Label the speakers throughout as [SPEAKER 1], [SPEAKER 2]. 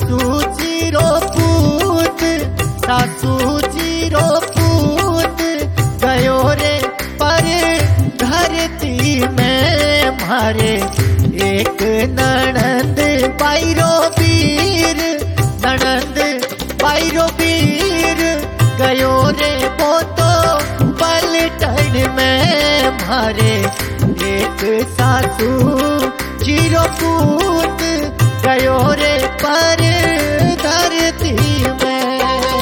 [SPEAKER 1] Zero पूत, सासू zero पूत गयो रे पर धरती में मारे। एक ननंद बाईरो वीर, ननंद बाईरो वीर गयो रे वो तो पलटन में मारे। एक सासू जीरो पूत गयो रे पर धरती में।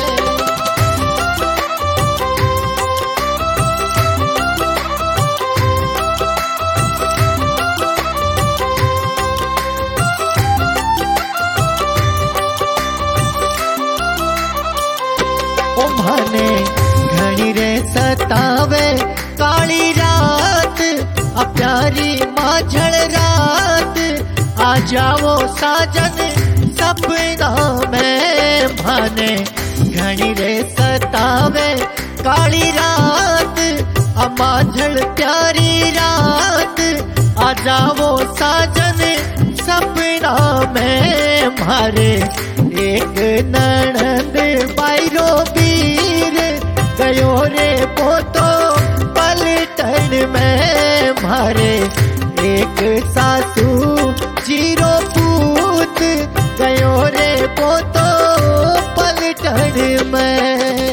[SPEAKER 1] मने घनी रे सतावे काली रात, प्यारी माझल रात आ जाओ साजन सपना में। मने घनी रे सतावे काली रात, माझल प्यारी रात आ जाओ साजन सपना में मारे। एक ननंद बाईरो वीर गयो रे पोतो पलटन में मारे। एक सासू जीरो पूत गयो रे पोतो पलटन में।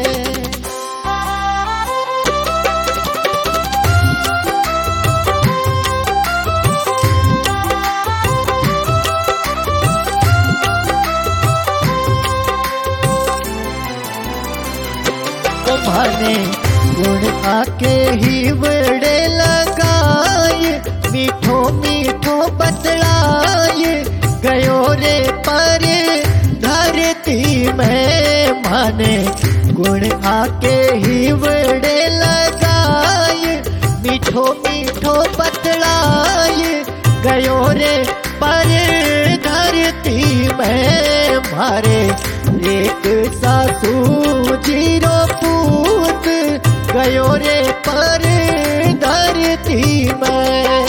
[SPEAKER 1] माने गुण आके ही बड़े लगाए, मीठो मीठो बतलाए गयो रे पर धरती में। माने गुण आके ही बड़े लगाए, मीठो मीठो बतलाए गयो रे पर धरती में मारे। एक सासू जीरो पूत गयो रे पर धरती में।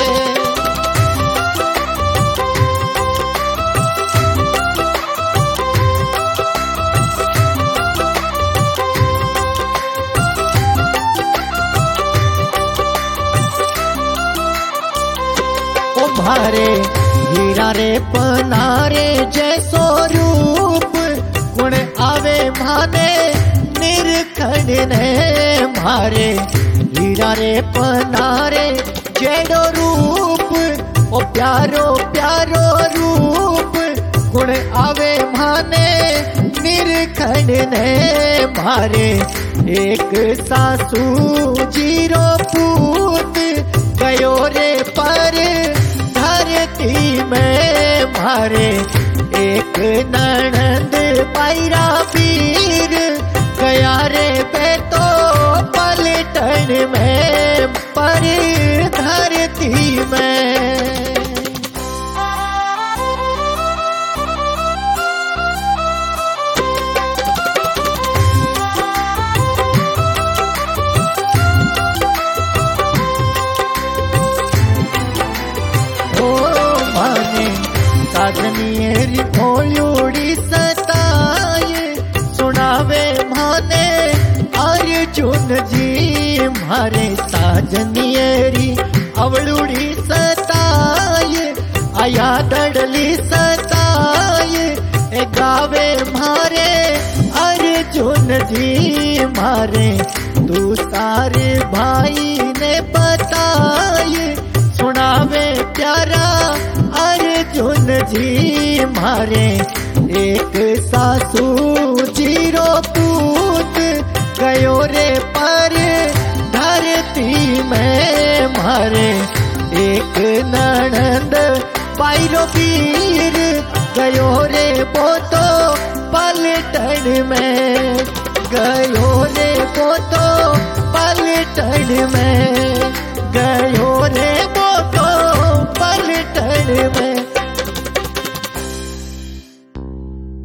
[SPEAKER 1] मारे हीरा रे पनारे जैसो रूप, गुण आवे माने निरखण ने मारे। हीरा रे पनारे जेडो रूप, ओ प्यारो प्यारो रूप गुण आवे माने निरखण ने मारे। एक सासू जीरो पूत गयो रे पर धरती में मारे। एक ननंद बाईरा वीर गया रे बेतो पलटन में पर धरती में। साजनियरी भोलूड़ी सताए सुनावे माने अर्जुन जी मारे। साजनियरी अवलूड़ी सताए आया दड़ली सताए गावे मारे अर्जुन जी मारे। तू सारे भाई ने बताए सुनावे प्यारा अर्जुन जी मारे। एक सासू जीरो पूत गयो रे पर धरती में मारे। एक ननंद बाईरो वीर गयो रे पोतो पलटन में, गयो रे पोतो पलटन में, गयो रे पोतो पलटन में।